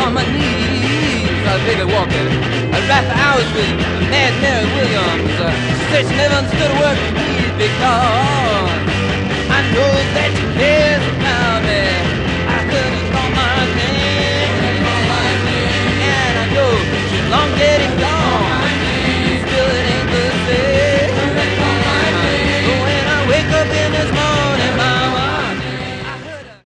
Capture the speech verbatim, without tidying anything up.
on my knees. I was bigger walking. I rap for hours with Mad Mary Williams. Uh, she said she never understood a word from me because I know that you care.